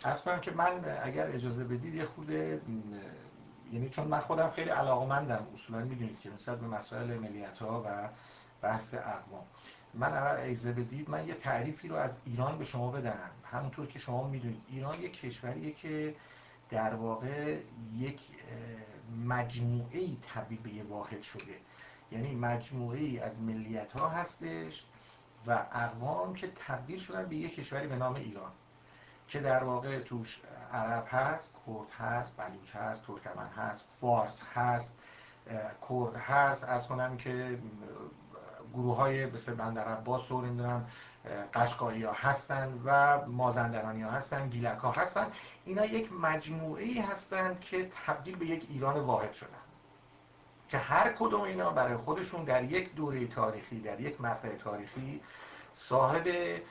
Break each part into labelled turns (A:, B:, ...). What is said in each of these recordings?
A: عرض کنم که من اگر اجازه بدید یه خورده، یعنی چون من خودم خیلی علاقه‌مندم، اصولا میدونید که نسبت به مسائل ملیت‌ها و بحث اقوام، من اگر اجازه بدید من یه تعریفی رو از ایران به شما بدم. همونطور که شما میدونید ایران یک کشوریه که در واقع یک مجموعه‌ای تبدیل به یه واحد شده، یعنی مجموعه‌ای از ملیت‌ها هستش و اقوام که تبدیل شدن به یک کشوری به نام ایران، که در واقع توش عرب هست، کرد هست، بلوچ هست، ترکمن هست، فارس هست، کرد هست، از کنم که گروه های مثل بندر عباس و نمیدونم قشقایی ها هستن و مازندرانی ها هستن، گیلک ها هستن. اینا یک مجموعه ای هستن که تبدیل به یک ایران واحد شدن، که هر کدوم اینا برای خودشون در یک دوره تاریخی، در یک مقطع تاریخی صاحب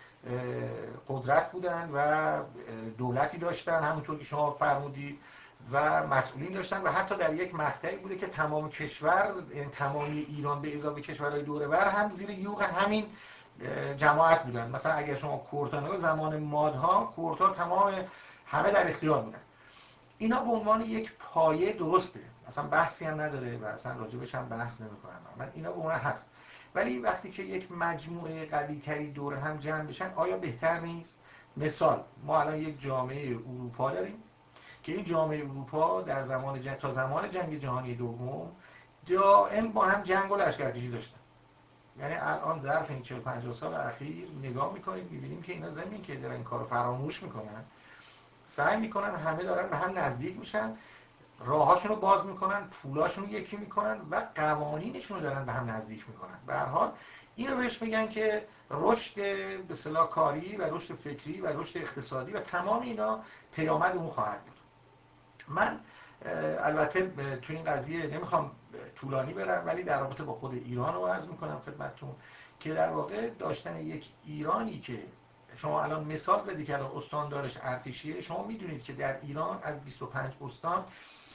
A: قدرت بودن و دولتی داشتن، همونطور که شما فرمودید، و مسئولین داشتن، و حتی در یک مقطعی بوده که تمام کشور، تمامی ایران به اضافه کشورهای دور بر هم زیر یوغ همین جماعت بودن. مثلا اگر شما کردها زمان مادها، کردها تمام همه در اختیار بودن. اینا به عنوان یک پایه درسته، اصلا بحثی هم نداره و اصلا راجبش هم بحث نمی‌کنم من، اینا به عنوان هست. ولی وقتی که یک مجموعه قوی تری دور هم جمع بشن، آیا بهتر نیست؟ مثال ما الان یک جامعه اروپا داریم که این جامعه اروپا در زمان جنگ، تا زمان جنگ جهانی دوم، دائم با هم جنگ و لشکرکشی داشتن. یعنی الان ظرف این 40 50 سال اخیر نگاه می‌کنید می‌بینیم که اینا زمین که دارن این کارو فراموش می‌کنن، سعی می‌کنن همه دارن به هم نزدیک میشن، راهاشون رو باز میکنن، پولاشون رو یکی میکنن و قوانینشون رو دارن به هم نزدیک میکنن. به هر حال اینو بهش میگن که رشد به اصطلاح کاری و رشد فکری و رشد اقتصادی، و تمام اینا پیامد اون خواهد بود. من البته تو این قضیه نمیخوام طولانی برم، ولی در رابطه با خود ایران رو عرض میکنم خدمتتون که در واقع داشتن یک ایرانی که شما الان مثال زدی که الان استاندارش ارتشیه، شما میدونید که در ایران از 25 استان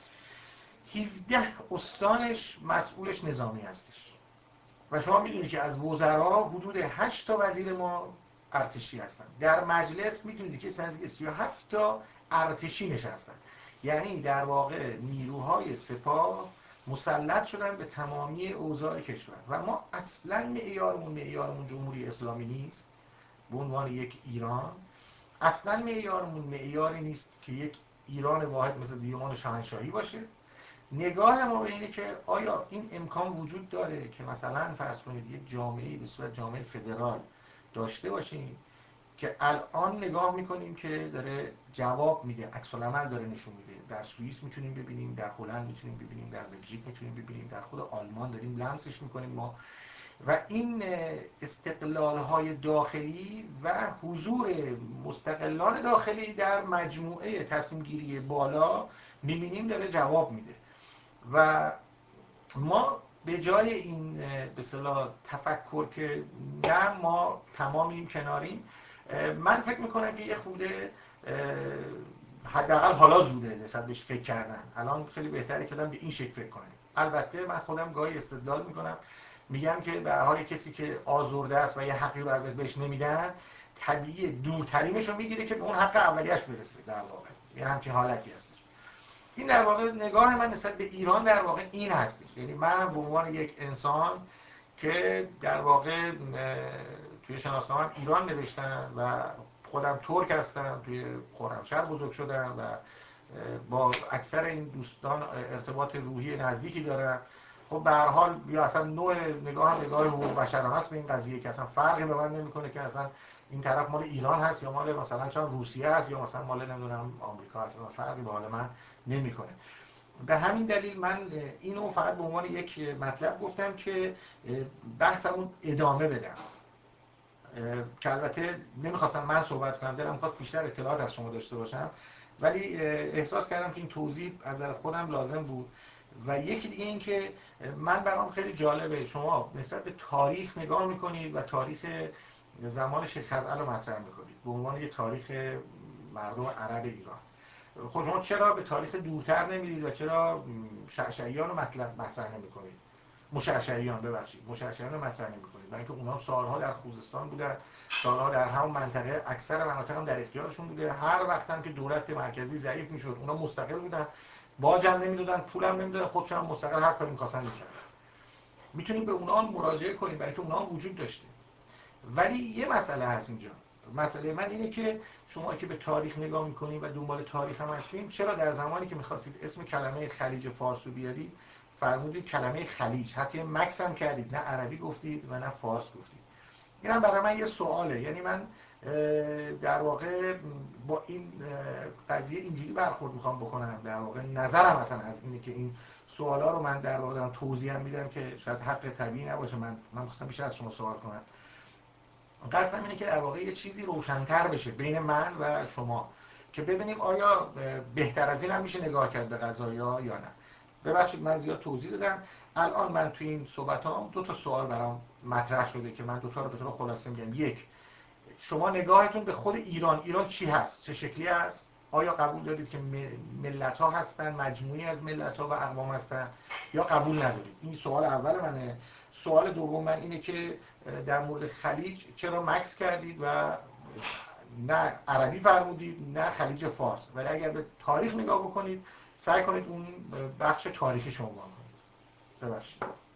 A: 17 استانش مسئولش نظامی هستش، و شما میدونید که از وزرا حدود 8 تا وزیر ما ارتشی هستن. در مجلس میدونید که نزدیک 37 تا ارتشی نشستن. یعنی در واقع نیروهای سپاه مسلط شدن به تمامی اوضاع کشور، و ما اصلا معیارمون جمهوری اسلامی نیست به عنوان یک ایران. اصلا معیارمون معیاری نیست که یک ایران واحد مثل دیوان شاهنشاهی باشه. نگاه ما به اینه که آیا این امکان وجود داره که مثلا فرض کنید یک جامعه به صورت جامعه فدرال داشته باشیم، که الان نگاه میکنیم که داره جواب میده، عکس العمل داره نشون میده. در سوئیس میتونیم ببینیم، در هلند میتونیم ببینیم، در بلژیک میتونیم ببینیم، در خود آلمان داریم لمسش میکنیم ما. و این استقلال های داخلی و حضور مستقلان داخلی در مجموعه تصمیم گیری بالا میبینیم داره جواب میده. و ما به جای این به اصطلاح تفکر که نه ما تمامیم کناریم، من فکر میکنم که یه خورده حداقل حالا زوده نسبت بهش فکر کردن. الان خیلی بهتره که آدم به این شکل فکر کنه. البته من خودم گاهی استدلال میکنم، میگم که به هر حال کسی که آزرده است و یه حقی رو ازش بهش نمیدن، طبیعی دورترینش رو میگیره که به اون حق اولیش برسه. در واقع یه همچین حالتی هست. این در واقع نگاه من نسبت به ایران در واقع این هستش. یعنی من به عنوان یک انسان که در واقع توی شناسنامه‌ام ایران نوشتم و خودم ترک هستم، توی خرمشهر بزرگ شدم و با اکثر این دوستان ارتباط روحی نزدیکی دارم. خب به هر حال یا اصلا نوع نگاه حقوق بشرانه است به این قضیه که اصلا فرقی به من نمیکنه که اصلا این طرف مال ایران هست یا مال مثلا چون روسیه هست یا مثلا مال نمیدونم آمریکا هست، فرقی به حال من نمیکنه. به همین دلیل من اینو فقط به عنوان یک مطلب گفتم که بحثمون ادامه بدم، که البته نمیخواستم من صحبت کنم، دلم خواست بیشتر اطلاعات از شما داشته باشم، ولی احساس کردم که این توضیح از نظر خودم لازم بود. و یکی دیگه این که من برام خیلی جالبه شما نسبت به تاریخ نگاه میکنید و تاریخ زمان شیخ خزعل رو مطرح میکنید به عنوان یک تاریخ مردم عرب ایران. خب شما چرا به تاریخ دورتر نمیرید و چرا شعشعیان رو مطرح نمیکنید؟ مشعشعیان، ببخشید مشعشعیان رو مطرح نمی‌کنید، برای اینکه اونها سالها در خوزستان بودن، سالها در همون منطقه، اکثر مناطق هم در اختیارشون بوده. هر وقت هم که دولت مرکزی ضعیف میشد اونها مستقل بودن، باج هم نمیدادن، پول هم نمیدادن، خودشون هم مستقل هر کاری می‌خواستن می‌کردن. میتونید به اونها مراجعه کنید برای اینکه اونها وجود داشته. ولی یه مسئله هست اینجا. مسئله من اینه که شما که به تاریخ نگاه میکنید و دنبال تاریخ هم هستین، چرا در زمانی که میخواستید اسم کلمه خلیج فارس رو بیارید فرمودید کلمه خلیج، حتی مکس هم کردید، نه عربی گفتید و نه فارس گفتید. این هم برای من یه سواله. یعنی من در واقع با این قضیه اینجوری برخورد میخوام بکنم، در واقع نظرم اصلا از اینه که این سوالا رو من در واقع دارم توضیح میدم که شاید حق طبیعی نباشه من خواستم بیشتر از شما سوال کنم. قصدم اینه که در واقع یه چیزی روشن‌تر بشه بین من و شما که ببینیم آیا بهتر از این هم میشه نگاه کرد به قضایا یا نه. ببخشید من زیاد توضیح دادم. الان من تو این صحبتام دو تا سوال برام مطرح شده که من دو تا رو به طور خلاصه میگم. یک، شما نگاهتون به خود ایران چی هست؟ چه شکلی هست؟ آیا قبول دارید که ملت ها هستن، مجموعی از ملت ها و اقوام هستن، یا قبول ندارید؟ این سوال اول منه. سوال دوم من اینه که در مورد خلیج چرا مکس کردید و نه عربی فرمودید نه خلیج فارس؟ ولی اگر به تاریخ نگاه بکنید سعی کنید اون بخش تاریخی شما کنید. ببخشید.